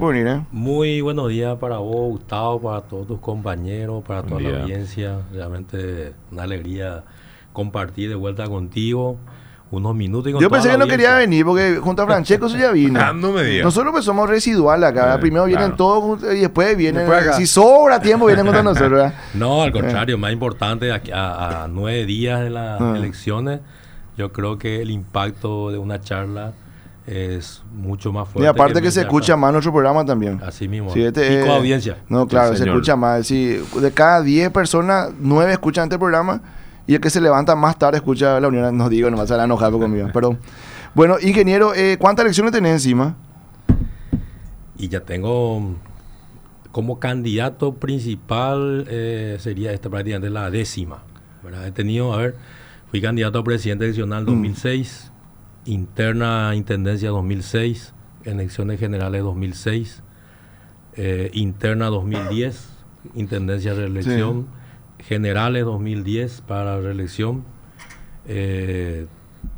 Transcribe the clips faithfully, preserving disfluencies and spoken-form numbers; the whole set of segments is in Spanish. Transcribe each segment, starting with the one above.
por venir, ¿eh? Muy buenos días para vos, Gustavo, para todos tus compañeros, para toda la audiencia. Realmente una alegría compartir de vuelta contigo unos minutos. Y con Yo toda pensé la que no audiencia. quería venir porque junto a Francesco eso ya vino. Ah, no me digas. Nosotros pues somos residual acá. Eh, Primero vienen claro. todos y después vienen. Después acá. Si sobra tiempo, vienen contra nosotros, ¿verdad? No, al contrario, más importante, a, a, a nueve días de las Ah. elecciones, yo creo que el impacto de una charla es mucho más fuerte. Y aparte que, mil se charlas. escucha más nuestro programa también. Así mismo. Sí, este, y con eh, audiencia. No, claro, Sí, se señor. escucha más. Sí, de cada diez personas, nueve escuchan este programa y el que se levanta más tarde escucha la unión. No digo, no vas a enojar conmigo. Pero bueno, ingeniero, eh, ¿cuántas elecciones tenés encima? Y ya tengo como candidato principal, eh, sería esta prácticamente la décima, ¿verdad? He tenido, a ver, fui candidato a presidente adicional dos mil seis, interna intendencia dos mil seis, elecciones generales dos mil seis, eh, interna dos mil diez, intendencia de reelección, generales dos mil diez para reelección, eh,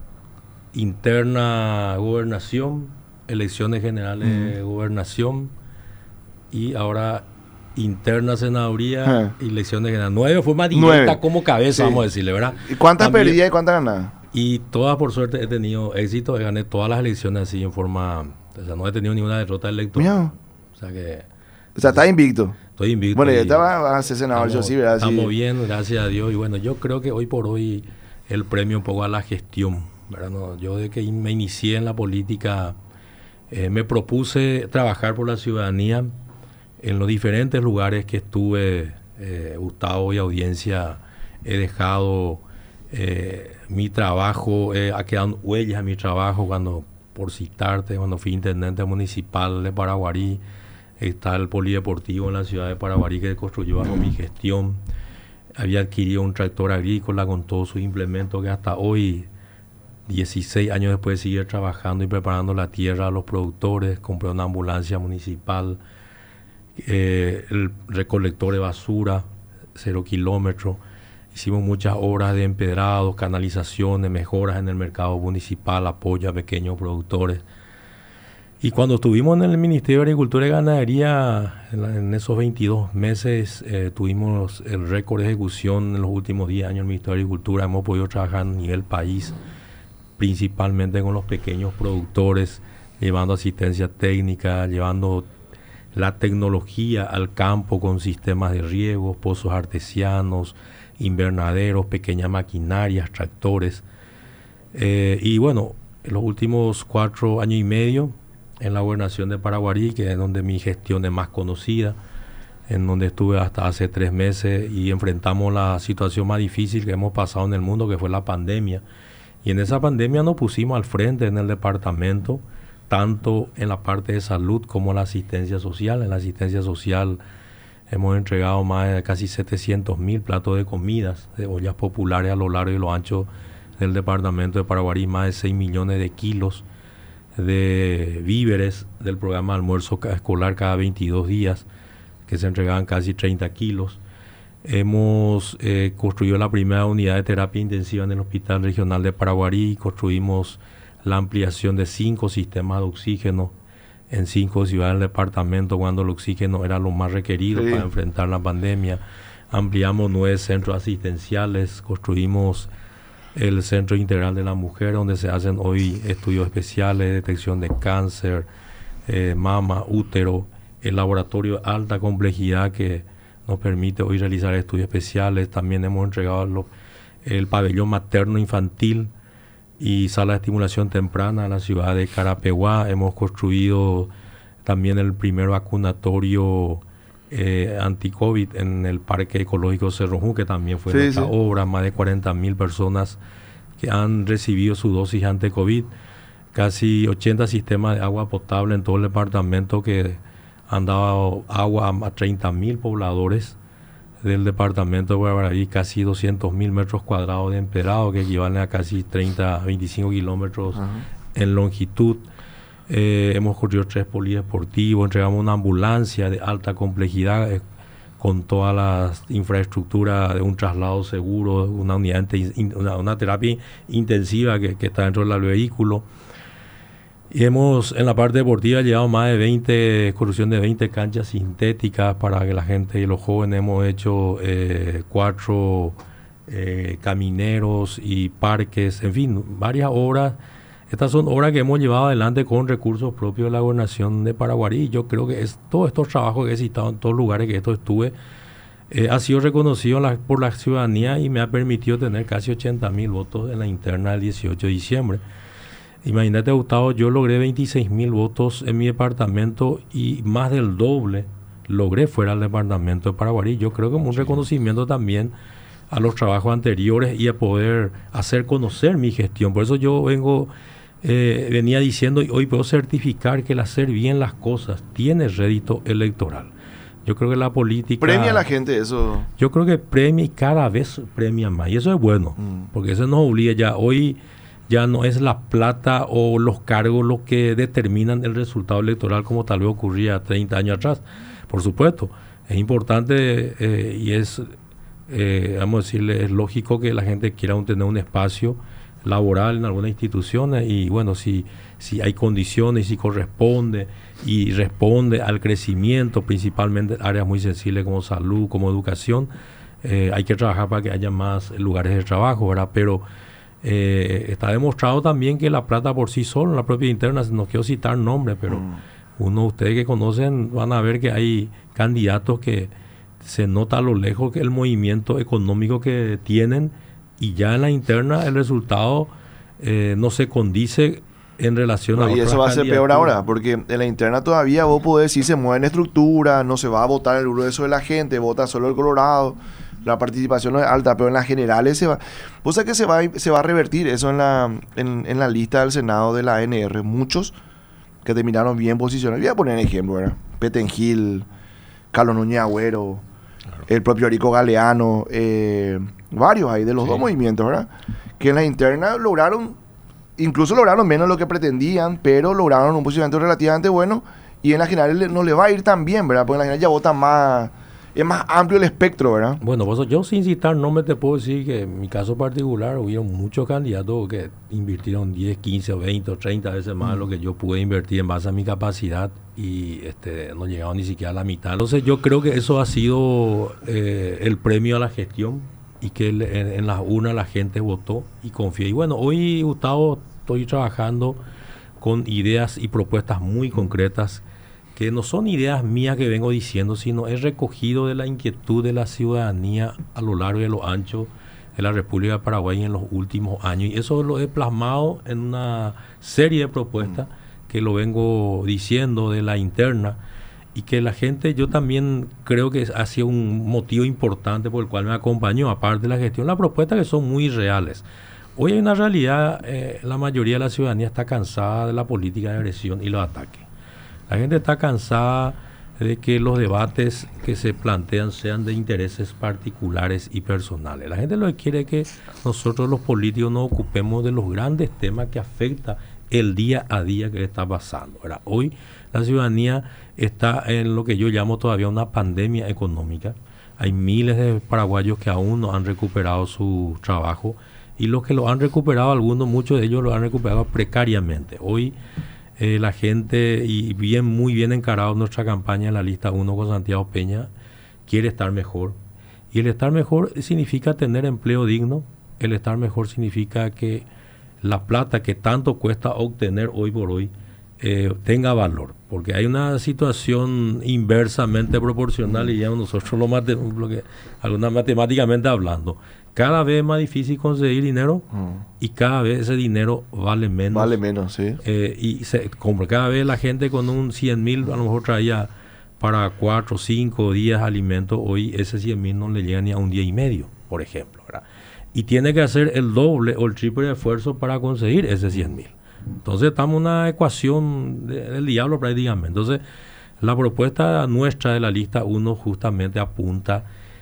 interna gobernación, elecciones generales de gobernación y ahora interna senaduría, Ah. elecciones generales. Nueve fue más directa Nueve. como cabeza, Sí. vamos a decirle, ¿verdad? ¿Y cuántas También- perdidas y cuántas ganadas? Y todas, por suerte, he tenido éxito. Gané todas las elecciones así en forma... O sea, no he tenido ninguna derrota electoral. Mira. O sea que O sea, estás invicto. estoy invicto. Bueno, ya y estaba a ser senador, yo estamos- sí, ¿verdad? Sí. Estamos bien, gracias a Dios. Y bueno, yo creo que hoy por hoy el premio un poco a la gestión, ¿verdad? No, yo de que me inicié en la política, eh, me propuse trabajar por la ciudadanía en los diferentes lugares que estuve, eh, Gustavo y audiencia. He dejado eh, mi trabajo, eh, ha quedado huellas en mi trabajo cuando, por citarte, cuando fui intendente municipal de Paraguarí. Está el polideportivo en la ciudad de Paraguarí que se construyó bajo mi gestión. Había adquirido un tractor agrícola con todos sus implementos que hasta hoy, dieciséis años después de seguir trabajando y preparando la tierra a los productores. Compré una ambulancia municipal, eh, el recolector de basura, cero kilómetros. Hicimos muchas obras de empedrados, canalizaciones, mejoras en el mercado municipal, apoyo a pequeños productores. Y cuando estuvimos en el Ministerio de Agricultura y Ganadería, en, la- en esos veintidós meses, eh, tuvimos el récord de ejecución en los últimos diez años en el Ministerio de Agricultura. Hemos podido trabajar a nivel país, principalmente con los pequeños productores, llevando asistencia técnica, llevando la tecnología al campo con sistemas de riego, pozos artesianos, invernaderos, pequeñas maquinarias, tractores. Eh, y bueno, en los últimos cuatro años y medio, en la gobernación de Paraguarí, que es donde mi gestión es más conocida, en donde estuve hasta hace tres meses y enfrentamos la situación más difícil que hemos pasado en el mundo, que fue la pandemia. Y en esa pandemia nos pusimos al frente en el departamento, tanto en la parte de salud como en la asistencia social. En la asistencia social hemos entregado más de casi setecientos mil platos de comidas, de ollas populares a lo largo y lo ancho del departamento de Paraguarí, más de seis millones de kilos de víveres del programa de almuerzo ca- escolar cada veintidós días, que se entregaban casi treinta kilos. Hemos eh, construido la primera unidad de terapia intensiva en el Hospital Regional de Paraguarí. Construimos la ampliación de cinco sistemas de oxígeno en cinco ciudades del departamento cuando el oxígeno era lo más requerido Sí. para enfrentar la pandemia. Ampliamos nueve centros asistenciales, construimos el Centro Integral de la Mujer, donde se hacen hoy estudios especiales, detección de cáncer, eh, mama, útero, el laboratorio de alta complejidad que nos permite hoy realizar estudios especiales. También hemos entregado lo- el pabellón materno infantil y sala de estimulación temprana a la ciudad de Carapeguá. Hemos construido también el primer vacunatorio eh, anti-COVID en el Parque Ecológico Cerro Jún, que también fue Sí, nuestra sí. obra. Más de cuarenta mil personas que han recibido su dosis anti-COVID. Casi ochenta sistemas de agua potable en todo el departamento que han dado agua a treinta mil pobladores del departamento de Paraguarí, casi doscientos mil metros cuadrados de empedrado, que equivalen a casi treinta, veinticinco kilómetros Ajá. en longitud. Eh, hemos construido tres polideportivos, entregamos una ambulancia de alta complejidad eh, con toda la infraestructura de un traslado seguro, una unidad, inte- in- una, una terapia intensiva que, que está dentro del vehículo. Y hemos, en la parte deportiva, llevado más de veinte, construcción de veinte canchas sintéticas para que la gente y los jóvenes. Hemos hecho eh, cuatro eh, camineros y parques, en fin, varias obras. Estas son obras que hemos llevado adelante con recursos propios de la gobernación de Paraguarí. Yo creo que es, todos estos trabajos que he citado en todos los lugares que esto estuve, eh, ha sido reconocido la, por la ciudadanía y me ha permitido tener casi ochenta mil votos en la interna del dieciocho de diciembre. Imagínate, Gustavo, yo logré veintiséis mil votos en mi departamento y más del doble logré fuera del departamento de Paraguarí. Yo creo que es un reconocimiento también a los trabajos anteriores y a poder hacer conocer mi gestión. Por eso yo vengo, eh, venía diciendo y hoy puedo certificar que el hacer bien las cosas tiene rédito electoral. Yo creo que la política... Premia a la gente eso. Yo creo que premia y cada vez premia más. Y eso es bueno, mm. porque eso nos obliga ya. Hoy ya no es la plata o los cargos los que determinan el resultado electoral como tal vez ocurría treinta años atrás. Por supuesto, es importante eh, y es, eh, vamos a decirle, es lógico que la gente quiera un, tener un espacio laboral en algunas instituciones y bueno, si, si hay condiciones, si corresponde y responde al crecimiento, principalmente en áreas muy sensibles como salud, como educación, eh, hay que trabajar para que haya más lugares de trabajo, ¿verdad? Pero Eh, está demostrado también que la plata por sí sola, en la propia interna, no quiero citar nombres, pero mm. uno de ustedes que conocen van a ver que hay candidatos que se nota a lo lejos que el movimiento económico que tienen y ya en la interna el resultado eh, no se condice en relación no, a y eso va a ser peor ahora, porque en la interna todavía vos podés decir se mueve en estructura, no se va a votar el grueso de la gente, vota solo el Colorado. La participación no es alta, pero en las generales se va... Vos sabés que se va, se va a revertir eso en la, en, en la lista del Senado de la A N R. Muchos que terminaron bien posicionados. Voy a poner un ejemplo, ¿verdad? Petengil, Carlos Núñez Agüero, claro. El propio Rico Galeano, eh, varios ahí de los sí. dos movimientos, ¿verdad? Que en la interna lograron, incluso lograron menos de lo que pretendían, pero lograron un posicionamiento relativamente bueno y en las generales no le va a ir tan bien, ¿verdad? Porque en las generales ya votan más... Es más amplio el espectro, ¿verdad? Bueno, pues yo sin citar nombres te puedo decir que en mi caso particular hubieron muchos candidatos que invirtieron diez, quince, veinte o treinta veces más de lo que yo pude invertir en base a mi capacidad y este, no llegaron ni siquiera a la mitad. Entonces yo creo que eso ha sido eh, el premio a la gestión y que en, en las urnas la gente votó y confió. Y bueno, hoy, Gustavo, estoy trabajando con ideas y propuestas muy concretas que no son ideas mías que vengo diciendo, sino es recogido de la inquietud de la ciudadanía a lo largo y a lo ancho de la República de Paraguay en los últimos años. Y eso lo he plasmado en una serie de propuestas mm. que lo vengo diciendo de la interna y que la gente, yo también creo que ha sido un motivo importante por el cual me acompañó, aparte de la gestión, las propuestas que son muy reales. Hoy hay una realidad, eh, la mayoría de la ciudadanía está cansada de la política de agresión y los ataques. La gente está cansada de que los debates que se plantean sean de intereses particulares y personales. La gente lo que quiere es que nosotros los políticos nos ocupemos de los grandes temas que afectan el día a día que le está pasando. Ahora, hoy la ciudadanía está en lo que yo llamo todavía una pandemia económica. Hay miles de paraguayos que aún no han recuperado su trabajo y los que lo han recuperado, algunos, muchos de ellos lo han recuperado precariamente. Hoy Eh, la gente, y bien muy bien encarado nuestra campaña en la lista uno con Santiago Peña, quiere estar mejor. Y el estar mejor significa tener empleo digno. El estar mejor significa que la plata que tanto cuesta obtener hoy por hoy eh, tenga valor. Porque hay una situación inversamente proporcional, y ya nosotros lo, mate, lo que, alguna matemáticamente hablando. Cada vez es más difícil conseguir dinero mm. y cada vez ese dinero vale menos. Vale menos, sí. Eh, y se, como cada vez la gente con un cien mil a lo mejor traía para cuatro, cinco días alimentos, hoy ese cien mil no le llega ni a un día y medio, por ejemplo, ¿verdad? Y tiene que hacer el doble o el triple de esfuerzo para conseguir ese cien mil. Entonces estamos en una ecuación de, del diablo prácticamente. Entonces la propuesta nuestra de la lista uno justamente apunta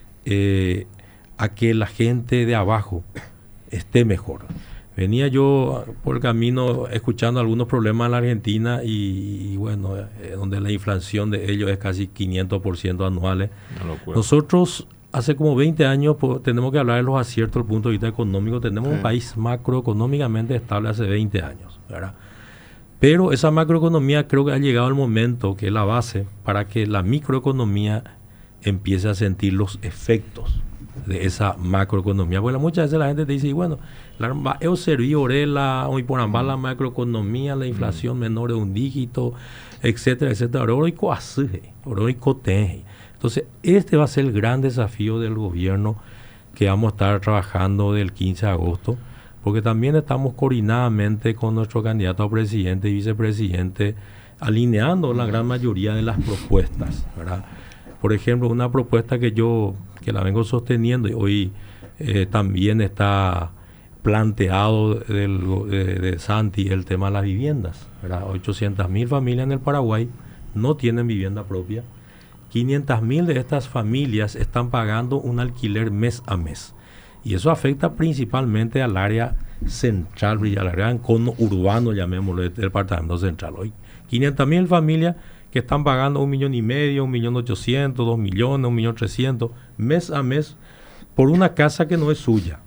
eh, a que la gente de abajo esté mejor. Venía yo por el camino escuchando algunos problemas en la Argentina y, y bueno, eh, donde la inflación de ellos es casi quinientos por ciento anuales. Nosotros hace como veinte años pues, tenemos que hablar de los aciertos desde el punto de vista económico. Tenemos sí. un país macroeconómicamente estable hace veinte años, ¿verdad? Pero esa macroeconomía creo que ha llegado el momento que es la base para que la microeconomía empiece a sentir los efectos de esa macroeconomía. Porque muchas veces la gente te dice, bueno, la, yo serví orela, hoy por ambas la macroeconomía, la inflación menor de un dígito, etcétera, etcétera. Oro y coasuje, oro y coteje. Entonces, este va a ser el gran desafío del gobierno que vamos a estar trabajando del quince de agosto, porque también estamos coordinadamente con nuestro candidato a presidente y vicepresidente alineando la gran mayoría de las propuestas, ¿verdad? Por ejemplo, una propuesta que yo que la vengo sosteniendo y hoy eh, también está planteado del, de, de Santi el tema de las viviendas, ¿verdad? ochocientas mil familias en el Paraguay no tienen vivienda propia. quinientas mil de estas familias están pagando un alquiler mes a mes. Y eso afecta principalmente al área central, al área urbano, llamémoslo, del departamento central. Hoy, quinientas mil familias que están pagando un millón y medio, un millón ochocientos, dos millones, un millón trescientos, mes a mes, por una casa que no es suya.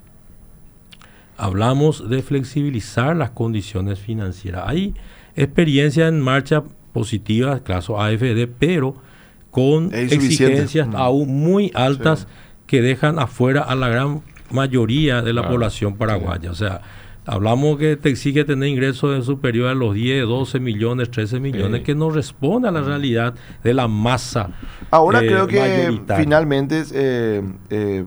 Hablamos de flexibilizar las condiciones financieras. Hay experiencias en marcha positivas, caso A F D, pero con exigencias no. aún muy altas sí. que dejan afuera a la gran mayoría de la claro. población paraguaya. Sí. O sea, hablamos que te exige tener ingresos superiores a los diez, doce millones, trece millones, sí. que no responde a la realidad de la masa. Ahora eh, creo que finalmente, eh, eh,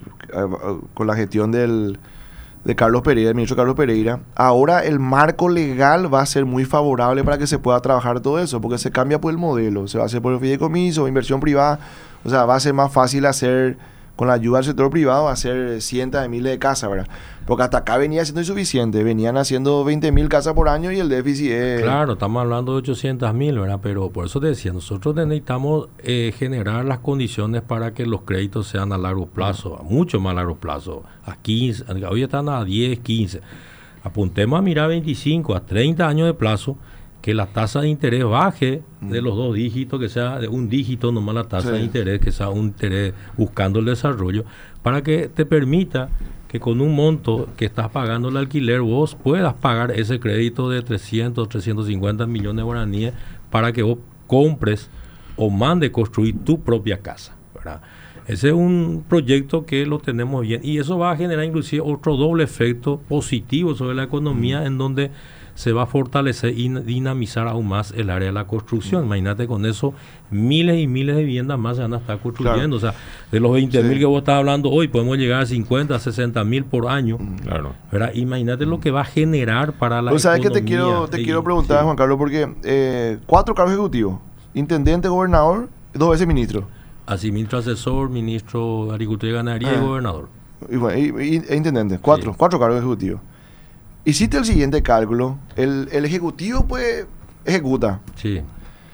con la gestión del de Carlos Pereira, el ministro Carlos Pereira, ahora el marco legal va a ser muy favorable para que se pueda trabajar todo eso, porque se cambia por el modelo, se va a hacer por el fideicomiso, inversión privada, o sea, va a ser más fácil hacer, con la ayuda del sector privado, hacer cientos de miles de casas, ¿verdad? Porque hasta acá venía siendo insuficiente, venían haciendo veinte mil casas por año y el déficit es... Claro, estamos hablando de ochocientas mil, ¿verdad? Pero por eso te decía, nosotros necesitamos eh, generar las condiciones para que los créditos sean a largo plazo, a mucho más largo plazo, a quince, hoy están a diez, quince. Apuntemos a mirar veinticinco, a treinta años de plazo, que la tasa de interés baje de los dos dígitos, que sea de un dígito nomás la tasa sí. de interés, que sea un interés buscando el desarrollo, para que te permita que con un monto que estás pagando el alquiler vos puedas pagar ese crédito de trescientos, trescientos cincuenta millones de guaraníes para que vos compres o mandes construir tu propia casa, ¿verdad? Ese es un proyecto que lo tenemos bien y eso va a generar inclusive otro doble efecto positivo sobre la economía mm. en donde se va a fortalecer y dinamizar aún más el área de la construcción. Mm. Imagínate con eso, miles y miles de viviendas más se van a estar construyendo. Claro. O sea, de los veinte mil sí. que vos estás hablando hoy, podemos llegar a cincuenta, sesenta mil por año. Mm. Claro. ¿Verdad? Imagínate mm. lo que va a generar para la pues economía. ¿Sabes qué te quiero, te y, quiero preguntar, sí. Juan Carlos? Porque eh, cuatro cargos ejecutivos, intendente, gobernador, dos veces ministro. Así, ministro asesor, ministro de Agricultura y Ganadería ah. y gobernador. Y, bueno, y, y, e intendente, cuatro, sí. cuatro cargos ejecutivos. Hiciste el siguiente cálculo, el, el ejecutivo pues ejecuta. Sí.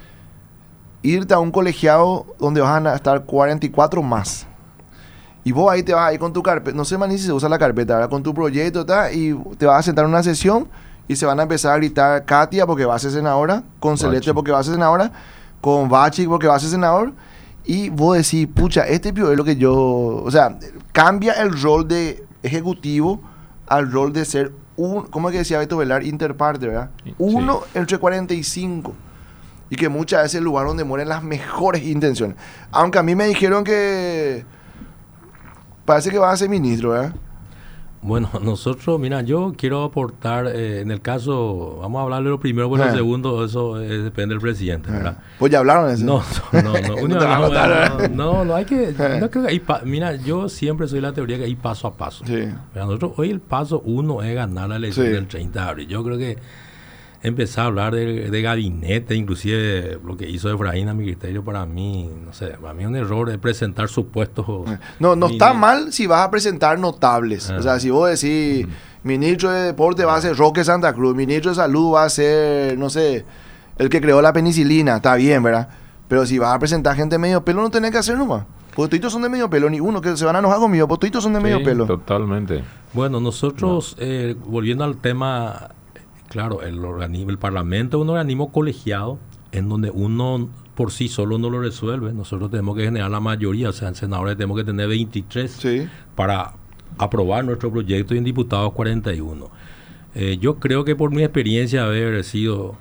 Irte a un colegiado donde vas a estar cuarenta y cuatro más. Y vos ahí te vas a ir con tu carpeta, no sé más ni si se usa la carpeta, ¿verdad? Con tu proyecto ta, y te vas a sentar en una sesión y se van a empezar a gritar Katia porque va a ser senadora, con Celeste porque va a ser senadora, con Bachi porque va a ser senador. Y vos decís, pucha, este es lo que yo... O sea, cambia el rol de ejecutivo al rol de ser un... ¿Cómo es que decía Beto Velar? Interparte, ¿verdad? Sí. Uno entre cuarenta y cinco. Y que muchas veces es el lugar donde mueren las mejores intenciones. Aunque a mí me dijeron que... Parece que vas a ser ministro, ¿verdad? Bueno, nosotros, mira, yo quiero aportar, eh, en el caso, vamos a hablar de lo primero, pero eh. lo segundo, eso eh, depende del presidente, ¿verdad? Eh. Pues ya hablaron de eso. No, no, no. no, no, no, no, no hay que, no creo que hay, pa, mira, yo siempre soy la teoría que hay paso a paso. Sí. Pero nosotros, hoy el paso uno es ganar la elección sí. del treinta de abril. Yo creo que empezar a hablar de, de gabinete, inclusive lo que hizo Efraín a mi criterio, para mí, no sé, para mí es un error de presentar supuestos. No, no está mal si vas a presentar notables. Ah. O sea, si vos decís, mm. ministro de Deporte va a ser Roque Santa Cruz, ministro de Salud va a ser, no sé, el que creó la penicilina, está bien, ¿verdad? Pero si vas a presentar gente medio pelo, no tenés que hacer nomás. Porque todos son de medio pelo, ni uno que se van a enojar conmigo, porque todos son de sí, medio pelo. Totalmente. Bueno, nosotros, no. eh, volviendo al tema... Claro, el organismo, el Parlamento es un organismo colegiado en donde uno por sí solo no lo resuelve. Nosotros tenemos que generar la mayoría, o sea, en senadores tenemos que tener veintitrés sí. para aprobar nuestro proyecto y en diputados cuarenta y uno. Eh, yo creo que por mi experiencia de haber sido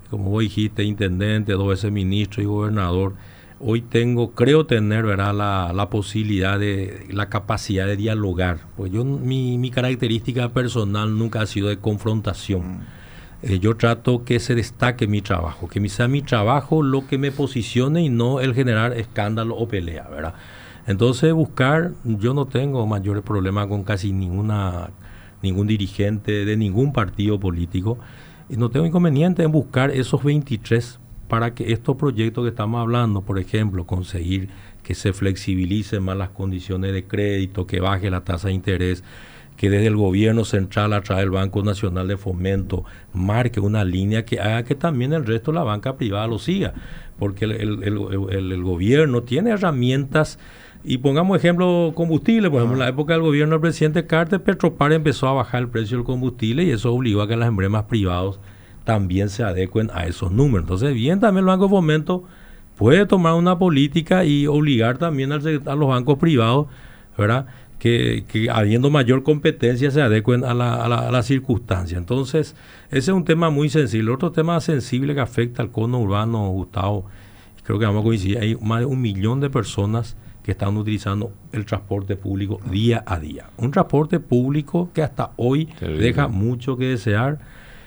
como vos dijiste, intendente, dos veces ministro y gobernador. Hoy tengo, creo tener, ¿verdad?, la, la posibilidad de, la capacidad de dialogar. Pues yo, mi, mi característica personal nunca ha sido de confrontación. Mm. Eh, yo trato que se destaque mi trabajo, que sea mi trabajo lo que me posicione y no el generar escándalo o pelea, ¿verdad? Entonces buscar, yo no tengo mayores problemas con casi ninguna, ningún dirigente de ningún partido político. Y no tengo inconveniente en buscar esos veintitrés para que estos proyectos que estamos hablando, por ejemplo, conseguir que se flexibilicen más las condiciones de crédito, que baje la tasa de interés, que desde el gobierno central a través del Banco Nacional de Fomento marque una línea que haga que también el resto de la banca privada lo siga, porque el, el, el, el, el gobierno tiene herramientas. Y pongamos ejemplo combustible, por ejemplo, en la época del gobierno del presidente Carter, Petropar empezó a bajar el precio del combustible y eso obligó a que las empresas privadas también se adecuen a esos números. Entonces, bien, también el Banco de Fomento puede tomar una política y obligar también al, a los bancos privados, ¿verdad?, que, que habiendo mayor competencia se adecuen a la, a, la, a la circunstancia. Entonces, ese es un tema muy sensible. Otro tema sensible que afecta al cono urbano, Gustavo, creo que vamos a coincidir, hay más de un millón de personas que están utilizando el transporte público día a día. Un transporte público que hasta hoy deja mucho que desear.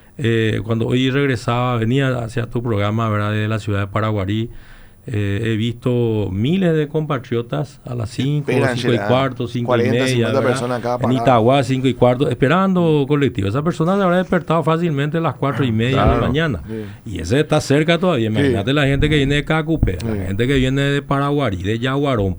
Eh, cuando hoy regresaba, venía hacia tu programa, ¿verdad?, de la ciudad de Paraguarí, eh, he visto miles de compatriotas a las cinco, cinco y cuarto, cinco y media, en Itagua, cinco y cuarto, esperando colectivo. Esa persona se habrá despertado fácilmente a las cuatro y media claro, de la mañana. Sí. Y ese está cerca todavía. Imagínate sí. La gente que viene de Cacupé, sí. La gente que viene de Paraguarí, de Yaguarón,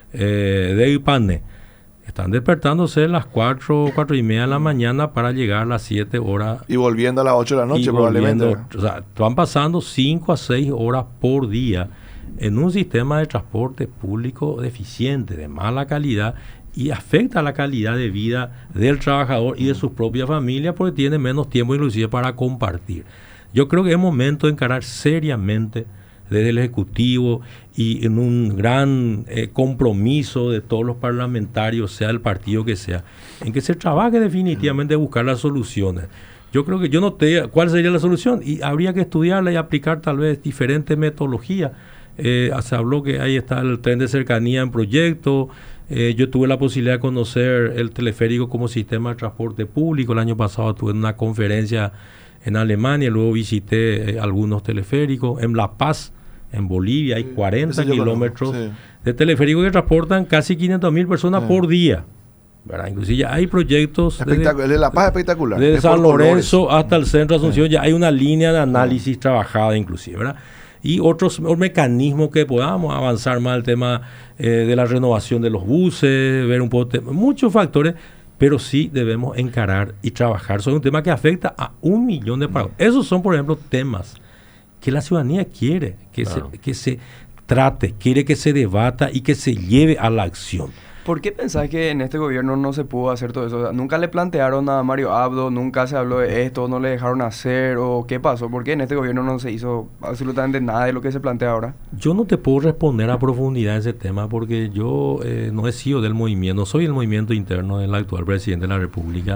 eh, de Ipané. Están despertándose a las cuatro, cuatro y media de la mañana para llegar a las siete horas. Y volviendo a las ocho de la noche probablemente. O sea, van pasando cinco a seis horas por día en un sistema de transporte público deficiente, de mala calidad, y afecta la calidad de vida del trabajador y de su propia familia porque tiene menos tiempo inclusive para compartir. Yo creo que es momento de encarar seriamente desde el Ejecutivo y en un gran eh, compromiso de todos los parlamentarios, sea el partido que sea, en que se trabaje definitivamente a buscar las soluciones. Yo creo que yo no te cuál sería la solución y habría que estudiarla y aplicar tal vez diferentes metodologías. Eh, se habló que ahí está el tren de cercanía en proyecto. Eh, yo tuve la posibilidad de conocer el teleférico como sistema de transporte público. El año pasado tuve una conferencia en Alemania, luego visité eh, algunos teleféricos. En La Paz, en Bolivia, hay cuarenta kilómetros sí. de teleférico que transportan casi quinientas mil personas sí. por día, ¿verdad? Inclusive ya hay proyectos Espectac- desde La Paz espectacular. Desde San Lorenzo hasta el centro de Asunción sí. ya hay una línea de análisis sí. trabajada inclusive, ¿verdad? Y otros mecanismos que podamos avanzar más el tema eh, de la renovación de los buses, ver un poco, te- muchos factores, pero sí debemos encarar y trabajar sobre un tema que afecta a un millón de paraguayos. Mm. Esos son, por ejemplo, temas que la ciudadanía quiere que, claro. se, que se trate, quiere que se debata y que se lleve a la acción. ¿Por qué pensás que en este gobierno no se pudo hacer todo eso? ¿Nunca le plantearon a Mario Abdo? ¿Nunca se habló de esto? ¿No le dejaron hacer? ¿O qué pasó? ¿Por qué en este gobierno no se hizo absolutamente nada de lo que se plantea ahora? Yo no te puedo responder a profundidad ese tema porque yo eh, no he sido del movimiento, no soy el movimiento interno del actual presidente de la República.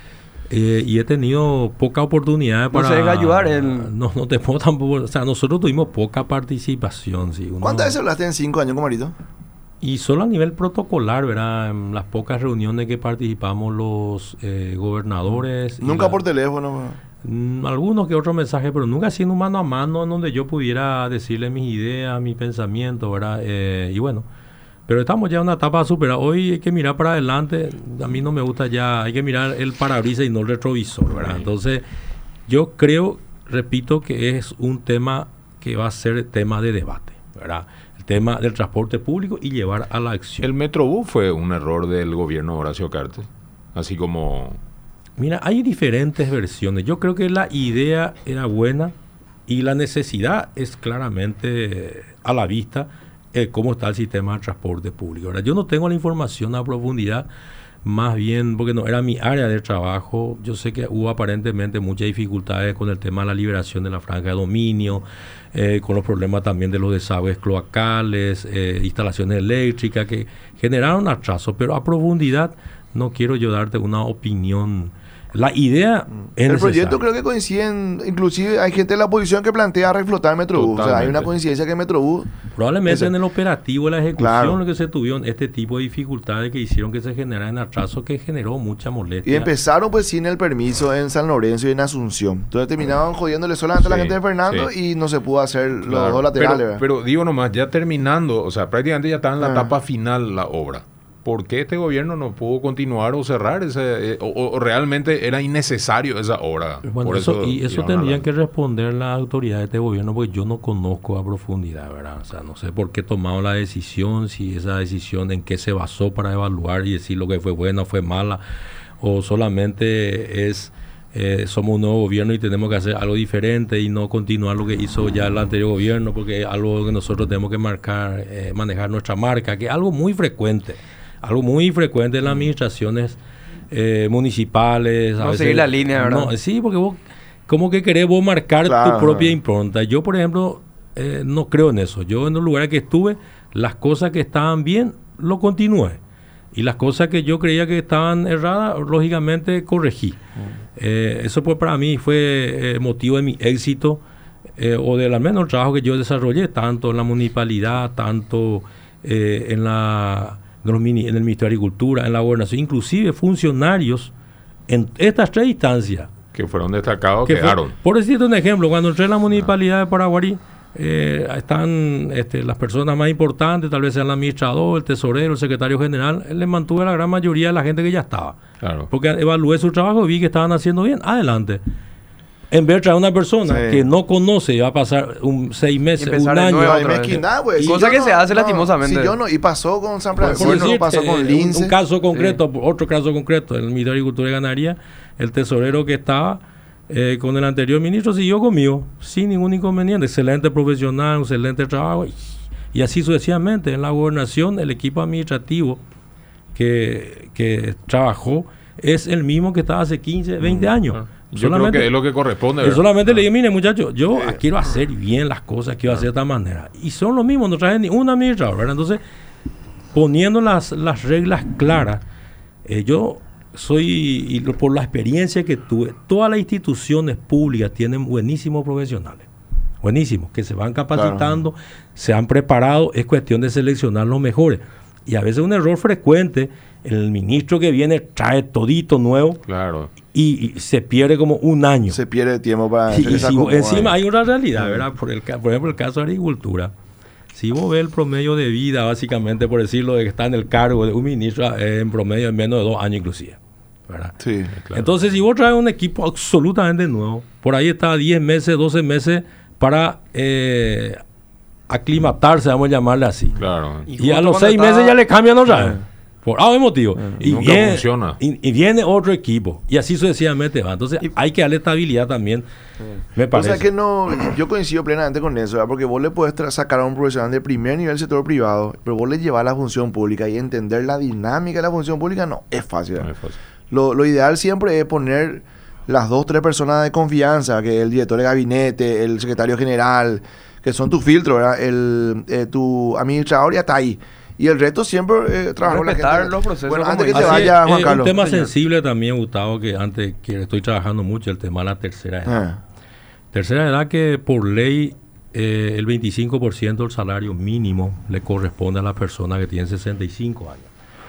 Eh, y he tenido poca oportunidad para... No se deja ayudar el... No, no te puedo tampoco... O sea, nosotros tuvimos poca participación. ¿Sí? Uno... ¿Cuántas veces hablaste en cinco años con Marito? Y solo a nivel protocolar, ¿verdad? En las pocas reuniones que participamos los eh, gobernadores... ¿Nunca la... por teléfono? Mm, algunos que otros mensajes, pero nunca haciendo un mano a mano en donde yo pudiera decirle mis ideas, mi pensamiento, ¿verdad? Eh, y bueno... Pero estamos ya en una etapa superada. Hoy hay que mirar para adelante. A mí no me gusta ya... Hay que mirar el parabrisas y no el retrovisor, ¿verdad? Entonces, yo creo, repito, que es un tema que va a ser tema de debate, ¿verdad? El tema del transporte público y llevar a la acción. ¿El Metrobús fue un error del gobierno de Horacio Cartes? Así como... Mira, hay diferentes versiones. Yo creo que la idea era buena y la necesidad es claramente a la vista. Eh, cómo está el sistema de transporte público. Ahora, yo no tengo la información a profundidad, más bien porque no era mi área de trabajo. Yo sé que hubo aparentemente muchas dificultades con el tema de la liberación de la franja de dominio, eh, con los problemas también de los desagües cloacales, eh, instalaciones eléctricas que generaron atrasos, pero a profundidad no quiero yo darte una opinión La idea es El proyecto necesaria. creo que coinciden, inclusive hay gente de la oposición que plantea reflotar Metrobús. O sea, hay Totalmente. una coincidencia que Metrobús... Probablemente Ese- en el operativo, la ejecución, Claro. lo que se tuvieron, este tipo de dificultades que hicieron que se generaran atrasos, que generó mucha molestia. Y empezaron pues sin el permiso en San Lorenzo y en Asunción. Entonces terminaban jodiéndole solamente a la Sí, gente de Fernando sí. y no se pudo hacer los Claro. dos laterales. Pero, ¿verdad? pero digo nomás, ya terminando, o sea, prácticamente ya está en la Ah. etapa final la obra. ¿Por qué este gobierno no pudo continuar o cerrar ese, eh, o, o realmente era innecesario esa obra? Bueno, Por eso, y eso iban tendrían hablando. que responder las autoridades de este gobierno, porque yo no conozco a profundidad, ¿verdad? O sea, no sé por qué tomaron la decisión, si esa decisión en qué se basó para evaluar y decir lo que fue buena o fue mala, o solamente es eh, somos un nuevo gobierno y tenemos que hacer algo diferente y no continuar lo que hizo ya el anterior gobierno, porque es algo que nosotros tenemos que marcar, eh, manejar nuestra marca, que es algo muy frecuente, algo muy frecuente en las administraciones eh, municipales. No seguir la línea, ¿verdad? No, sí, porque vos como que querés vos marcar Claro. tu propia impronta. Yo, por ejemplo, eh, no creo en eso. Yo en los lugares que estuve, las cosas que estaban bien, lo continué. Y las cosas que yo creía que estaban erradas, lógicamente corregí. Eh, eso pues para mí fue eh, motivo de mi éxito, eh, o del al menos el trabajo que yo desarrollé, tanto en la municipalidad, tanto eh, en, la, en, los mini- en el Ministerio de Agricultura, en la gobernación, inclusive funcionarios en estas tres instancias. Que fueron destacados, Que fue- quedaron. por decirte un ejemplo, cuando entré en la municipalidad de Paraguarí, eh, están este, las personas más importantes, tal vez sea el administrador, el tesorero, el secretario general, le mantuve a la gran mayoría de la gente que ya estaba. Claro. Porque evalué su trabajo y vi que estaban haciendo bien. Adelante. En vez de traer a una persona Sí. que no conoce y va a pasar un seis meses, un empezar de año. nuevo. No, hay otra vez. mezquindad, güey. Y Si cosa yo que no- se hace no, lastimosamente. Si yo no, y pasó con San Por Francisco, decirte, pasó con eh, Lince. un, un caso concreto, otro caso concreto, en el Ministerio de Agricultura y Ganadería, el tesorero que estaba eh, con el anterior ministro siguió conmigo, sin ningún inconveniente, excelente profesional, excelente trabajo, y, y así sucesivamente. En la gobernación, el equipo administrativo que, que trabajó es el mismo que estaba hace quince, veinte años. Ah. Yo creo que es lo que corresponde. Yo ¿verdad? solamente le dije, mire muchachos, yo quiero hacer bien las cosas, quiero hacer de esta manera. Y son los mismos, no traen ni un administrador, ¿verdad? Entonces, poniendo las, las reglas claras, eh, yo soy, y lo- por la experiencia que tuve, todas las instituciones públicas tienen buenísimos profesionales, buenísimos, que se van capacitando, se han preparado, es cuestión de seleccionar los mejores. Y a veces un error frecuente, el ministro que viene trae todito nuevo Claro. y, y se pierde como un año. Se pierde tiempo para... Y, que y se si vos- acomode. encima hay una realidad, ¿verdad? Por, el, ca- por ejemplo, el caso de agricultura. Si vos ves el promedio de vida, básicamente, por decirlo, de que está en el cargo de un ministro, eh, en promedio en menos de dos años inclusive, ¿verdad? Sí. Claro. Entonces, si vos traes un equipo absolutamente nuevo, por ahí está diez meses, doce meses para eh, aclimatarse, vamos a llamarle así. Claro. Y Y, a justo los cuando seis estaba- meses ya le cambian otra vez. Por algún motivo. Y Nunca viene, funciona. Y, y viene otro equipo. Y así sucesivamente va. Entonces Y- hay que darle estabilidad también. Me O parece. sea que no, yo coincido plenamente con eso, ¿verdad? Porque vos le podés tra- sacar a un profesional de primer nivel del sector privado, pero vos le llevas a la función pública y entender la dinámica de la función pública no es fácil. No ¿verdad? es fácil. Lo, lo ideal siempre es poner las dos, tres personas de confianza, que el director de gabinete, el secretario general, que son tu filtro, ¿verdad? El, eh, tu administrador ya está ahí. Y el resto siempre eh, trabajar con la Respetar gente. los procesos Bueno, como antes que te dice. Así vaya, es, Juan eh, Carlos. un tema Señor. sensible también, Gustavo, que antes que estoy trabajando mucho, el tema de la tercera edad. Ah, Tercera edad que por ley eh, el veinticinco por ciento del salario mínimo le corresponde a la persona que tiene sesenta y cinco años.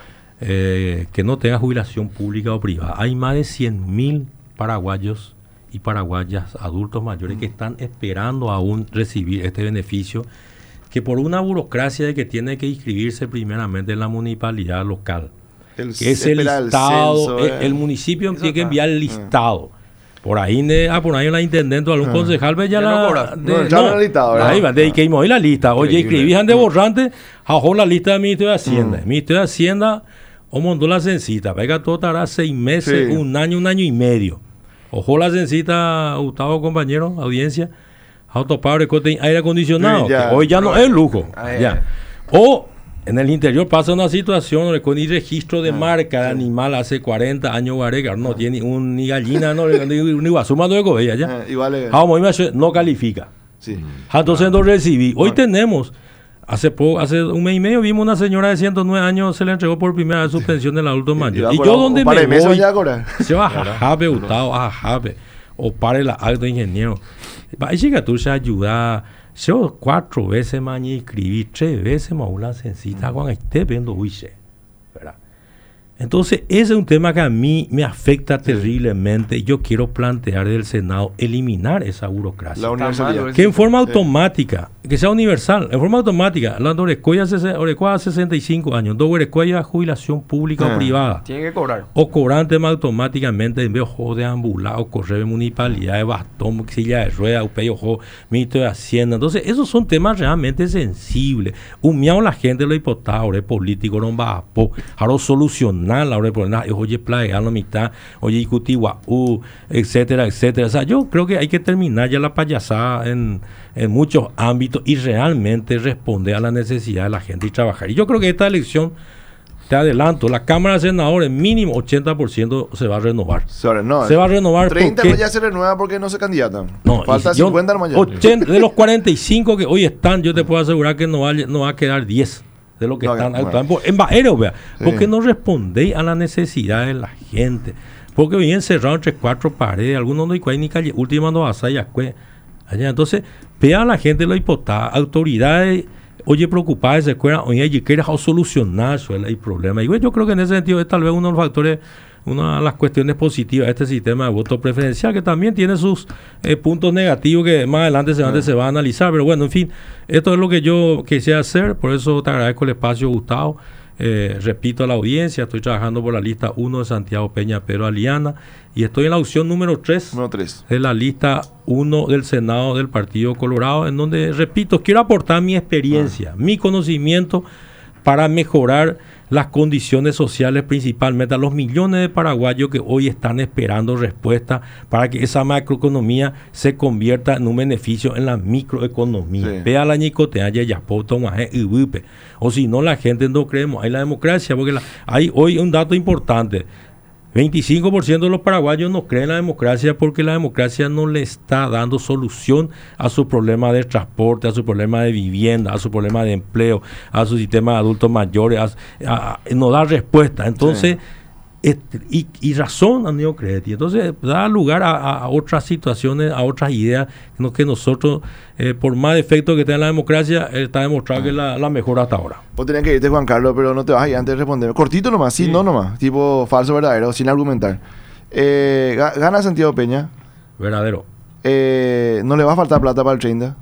Eh, que no tenga jubilación pública o privada. Hay más de cien mil paraguayos y paraguayas adultos mayores que están esperando aún recibir este beneficio, que por una burocracia de que tiene que inscribirse primeramente en la municipalidad local, el, que es el espera el listado, censo, el, eh. el municipio Eso tiene que está. enviar el listado. Por ahí, ne- ah, por ahí la intendente o algún Ah. concejal ve ya Ya no la... cobra. No, ya no el listado, ¿verdad? ahí va, de que hoy la lista. Oye, Increíble. escribían de borrante, bajó la lista del Ministerio de Hacienda. Mm. El Ministerio de Hacienda o montó la censita. Pega todo, estará seis meses, Sí. un año, un año y medio. Ojo la censita, Gustavo, compañero, audiencia. Autopadre, cote, aire acondicionado. Sí, ya. que hoy ya no es lujo. Ah, ya. eh. O en el interior pasa una situación donde con el registro Ah, de marca de animal hace cuarenta años, Guareca, no tiene un, ni gallina, no, ni, ni guasuma de cobella, ya. Ah, igual es- Ah, como iba a ser, no califica. sí. Ah, entonces no recibí. Hoy tenemos Hace poco, hace un mes y medio vimos una señora de ciento nueve años, se le entregó por primera vez su pensión del adulto mayor. Y, y yo donde me voy, se va a jabe, Gustavo, a jabe, o pare la alto ingeniero. Va a llegar tú se ayuda, yo cuatro veces más y escribí, tres veces más una sencilla, cuando esté viendo huiche, ¿verdad? Entonces, ese es un tema que a mí me afecta terriblemente. Yo quiero plantear del Senado eliminar esa burocracia. La universalidad. Que en forma automática, que sea universal, en forma automática, la Orecoya a sesenta y cinco años, dos Orecoya jubilación pública Ah. o privada. Tiene que cobrar. O cobrante más automáticamente en vez de ambular o correr de municipalidad, de bastón, silla de rueda, upey, ojo, ministro de Hacienda. Entonces, esos son temas realmente sensibles. Humeado la gente, los diputados, los políticos, no va a po, ahora solucionar la hora de poner, oye, plaga, la mitad, oye, Icutiwa, uh, etcétera, etcétera. O sea, yo creo que hay que terminar ya la payasada en, en muchos ámbitos y realmente responder a la necesidad de la gente y trabajar. Y yo creo que esta elección, te adelanto, la Cámara de Senadores, mínimo ochenta por ciento se va a renovar. Sorry, no, se va a renovar treinta porque... ya se renueva porque no se candidatan. No, falta yo, cincuenta nomás ya. ochenta, de los cuarenta y cinco que hoy están, yo te puedo asegurar que no va, no va a quedar diez de lo que No, están bueno. actuando. En Baero, vea, Sí. porque no respondéis a la necesidad de la gente. Porque hoy encerrado entre cuatro paredes, algunos no hay ni calle, última no vas allá. Entonces, vea a la gente, los diputados, autoridades, oye, preocupadas, se acuerdan, oye, y quiere solucionar el problema. Y bueno, yo creo que en ese sentido es tal vez uno de los factores, una de las cuestiones positivas de este sistema de voto preferencial, que también tiene sus eh, puntos negativos que más adelante se, Sí. se va a analizar. Pero bueno, en fin, esto es lo que yo quisiera hacer, por eso te agradezco el espacio, Gustavo. Eh, repito a la audiencia, estoy trabajando por la lista uno de Santiago Peña Pedro Aliana y estoy en la opción número tres Número tres. de la lista uno del Senado del Partido Colorado, en donde, repito, quiero aportar mi experiencia, ah. mi conocimiento para mejorar las condiciones sociales, principalmente a los millones de paraguayos que hoy están esperando respuesta para que esa macroeconomía se convierta en un beneficio en la microeconomía. Sí. Vea la ñicotea, ya ya o si no, la gente no creemos. Hay la democracia, porque la, hay hoy un dato importante. veinticinco por ciento de los paraguayos no creen en la democracia porque la democracia no le está dando solución a su problema de transporte, a su problema de vivienda, a su problema de empleo, a su sistema de adultos mayores, a, a, a, no da respuesta. Entonces, sí. este, y, y razón a no creer. Entonces, da lugar a, a, a otras situaciones, a otras ideas no, que nosotros, eh, por más defectos que tenga la democracia, eh, está demostrado ah. que es la, la mejor hasta ahora. Vos tenés que irte, Juan Carlos, pero no te vas a ir antes de responder. Cortito nomás, sí, sí no nomás. Tipo falso, verdadero, sin argumentar. Eh, gana Santiago Peña. Verdadero. Eh, no le va a faltar plata para el treinta.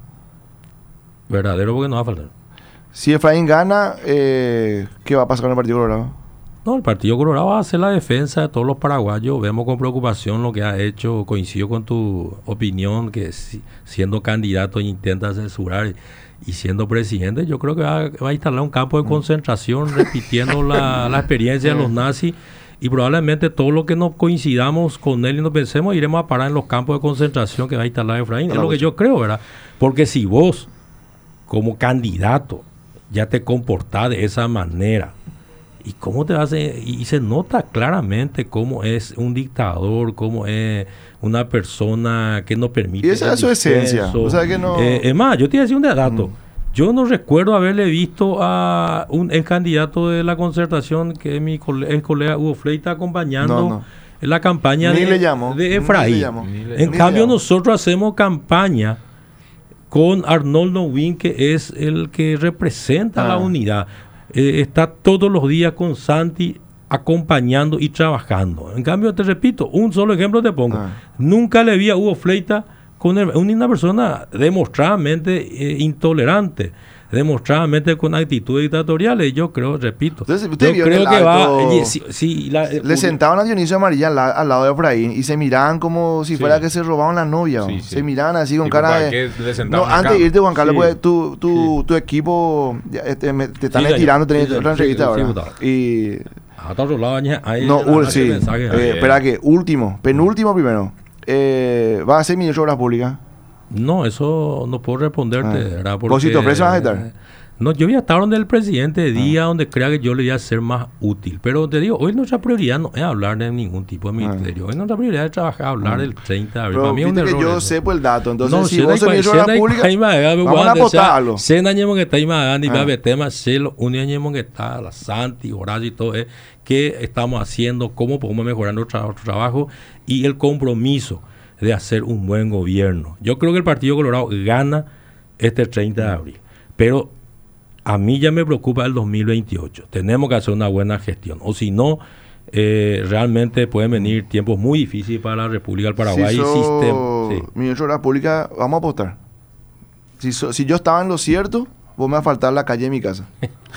Verdadero, porque no va a faltar. Si Efraín gana, eh, ¿qué va a pasar con el Partido Colorado? No, el Partido Colorado va a hacer la defensa de todos los paraguayos. Vemos con preocupación lo que ha hecho. Coincido con tu opinión que si, siendo candidato intenta censurar y, y siendo presidente, yo creo que va, va a instalar un campo de concentración repitiendo la, la experiencia de los nazis, y probablemente todo lo que no coincidamos con él y no pensemos iremos a parar en los campos de concentración que va a instalar Efraín. No, es lo que yo creo, ¿verdad? Porque si vos como candidato ya te comportás de esa manera, ¿y cómo te hace? Y se nota claramente cómo es un dictador, cómo es una persona que no permite. Y esa es su esencia. O sea que no. Eh, es más, yo te voy a decir un dato. Mm. Yo no recuerdo haberle visto a un el candidato de la Concertación, que es mi colega, el colega Hugo Fleita, acompañando no, no. en la campaña Ni de, le llamo. de Efraín. Ni le llamo. En Ni cambio, le nosotros hacemos campaña con Arnoldo Win, que es el que representa ah. la unidad. Eh, está todos los días con Santi acompañando y trabajando. En cambio, te repito, un solo ejemplo te pongo. Ah. Nunca le vi a Hugo Fleita con el, una persona demostradamente eh, intolerante, demostradamente con actitudes dictatoriales. Yo creo, repito, Entonces, usted yo vio creo el que acto, va... Eh, si, si la, le un, sentaban a Dionisio Amarilla al, al lado de Efraín y se miraban como si sí. fuera que se robaban la novia. Sí, sí. Se miraban así con cara de... No, antes de irte, Juan Carlos, sí. pues tu, tu, sí. tu equipo te, te están sí, tirando, tenés sí, otra entrevista sí, ahora. Sí, y... A otro lado, ahí, no, uh, sí. Mensaje, eh, espera que, último, penúltimo primero. Eh, ¿Va a ser ministro de Obras Públicas? No, eso no puedo responderte, ah. ¿verdad? Porque, ¿Vos si te ofreces vas a estar? No, yo voy a estar donde el presidente diga, donde crea que yo le voy a ser más útil. Pero te digo, hoy nuestra prioridad no es hablar de ningún tipo de ministerio. Hoy nuestra prioridad es trabajar, hablar del treinta de abril. Pero Para mí es un viste error que yo eso. sepo el dato. Entonces, No, si se vos da sos ministro de igual, la Pública, se da igual, vamos a guante, o sea, apostarlo. se dañemos que está imagando y Ah. va a ver temas, se lo único que está, la Santi, Horacio y todo, es qué estamos haciendo, cómo podemos mejorar nuestro, nuestro trabajo y el compromiso de hacer un buen gobierno. Yo creo que el Partido Colorado gana este treinta de abril, pero a mí ya me preocupa el dos mil veintiocho. Tenemos que hacer una buena gestión, o si no, eh, realmente pueden venir tiempos muy difíciles para la República del Paraguay. Si y sos sistema, sí. ministro de la Pública, vamos a apostar. Si, so- si yo estaba en lo cierto, vos me vas a faltar la calle de mi casa.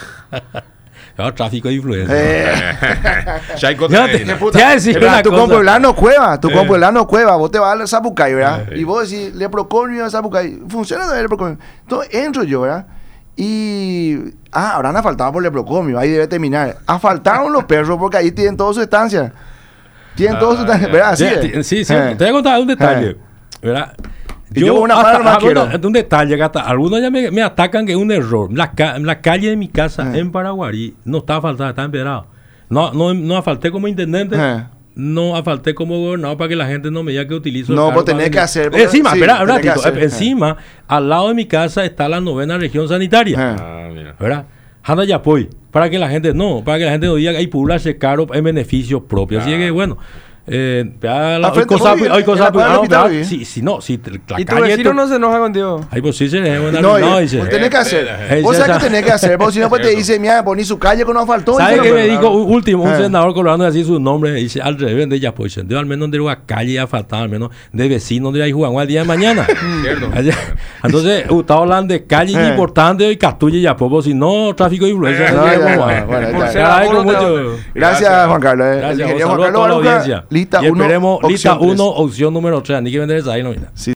Ah, tráfico de influencia. Eh, Chaico Ya te- Tenaina. te voy a decir ¿verdad? una Tu cosa. compueblano Cueva, tu Eh. compueblano Cueva, vos te vas al Zapucay, ¿verdad? Eh. Y vos decís, le proconio a Zapucay. Funciona no el Leprocomio. Entonces entro yo, ¿verdad? Y. Ah, habrán asfaltado por Leprocomio, ahí debe terminar. Asfaltaron los perros porque ahí tienen toda su estancia. Tienen toda su Ah, estancia, ya. ¿verdad? Así Sí, es. ti- sí, sí, Eh. te voy a contar un detalle, Eh. ¿verdad? Y yo con una mano nomás ah, bueno, quiero. un detalle que hasta algunos ya me, me atacan que es un error. La, ca- la calle de mi casa Eh. en Paraguarí no está asfaltada, está empedrada. No, no, no asfalté como intendente, Eh. no asfalté como gobernador para que la gente no me diga que utilizo. el No, cargo vos para tenés venir. que hacer, porque- Encima, sí, espera, tenés espera, que Tito, hacer. encima, al lado de mi casa está la novena región sanitaria. Eh. Ah, mira. ¿Verdad? Anda ya apoy. Para que la gente no, para que la gente no diga que hay publicarse caro en beneficio propio. Así Ah. que bueno. Eh, vea la- Al frente, hay cosas- muy bien, hay en cosas- la cuadra ah, del hospital, vea, bien. si, si no, si te- la ¿Y tu calle vecino te- no se enoja contigo? Ay, pues sí se le bueno, No, no, y- dice. vos tenés que hacer. Eh, Vos ya, sabés ya. que tenés que hacer, porque si no, pues te dice, mira, poní su calle con asfaltó. ¿Sabe qué me dijo un último? Un Eh. senador colorado así su nombre. Dice al revés de ella, pues. Yo al menos de una calle ya faltaba, al menos de vecino donde hay jugando al día de mañana. Cierto. Allá- Entonces, usted hablando de calle Eh. importante y Castulla y Yapopo, si no, tráfico de influencia. Eh, no no, sé ya, cómo ya, es. bueno, ahí Por está. ser algo Gracias, mucho- Gracias, Gracias. Juan Carlos. eh. El Gracias, un ingeniero Juan saludo a Carlos toda la Baruca, audiencia. lista Y uno, esperemos, lista opción tres. uno, opción número tres. Ni que vender esa ahí, no mira. Sí.